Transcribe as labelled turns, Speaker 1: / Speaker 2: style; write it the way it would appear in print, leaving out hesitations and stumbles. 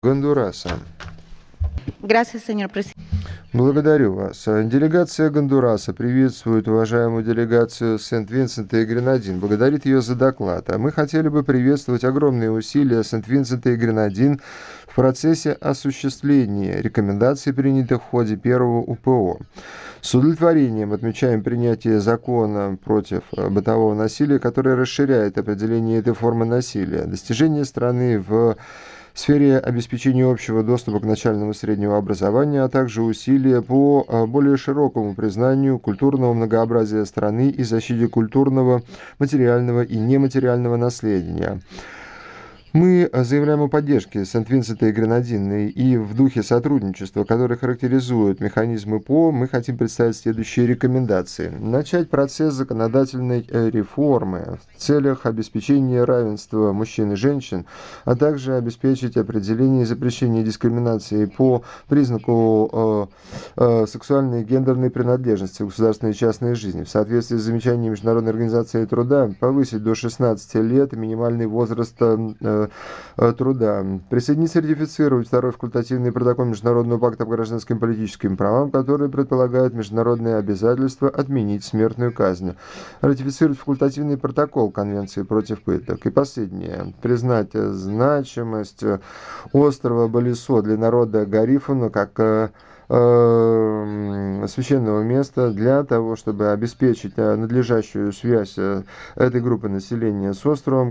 Speaker 1: Гондураса.
Speaker 2: Gracias, señor presidente.
Speaker 1: Благодарю вас. Делегация Гондураса приветствует уважаемую делегацию Сент-Винсента и Гренадин, благодарит ее за доклад. А мы хотели бы приветствовать огромные усилия Сент-Винсента и Гренадин в процессе осуществления рекомендаций, принятых в ходе первого УПО. С удовлетворением отмечаем принятие закона против бытового насилия, который расширяет определение этой формы насилия. Достижения страны в сфере обеспечения общего доступа к начальному и среднему образованию, а также усилия по более широкому признанию культурного многообразия страны и защите культурного, материального и нематериального наследия. Мы заявляем о поддержке Сент-Винсента и Гренадины, и в духе сотрудничества, который характеризует механизмы ПО, мы хотим представить следующие рекомендации. Начать процесс законодательной реформы в целях обеспечения равенства мужчин и женщин, а также обеспечить определение и запрещение дискриминации по признаку сексуальной и гендерной принадлежности в государственной и частной жизни. В соответствии с замечаниями Международной организации труда, повысить до 16 лет минимальный возраст труда. Присоединиться и ратифицировать второй факультативный протокол Международного пакта по гражданским и политическим правам, который предполагает международные обязательства отменить смертную казнь. Ратифицировать факультативный протокол Конвенции против пыток. И последнее. Признать значимость острова Балисо для народа Гарифуна как священного места для того, чтобы обеспечить надлежащую связь этой группы населения с островом,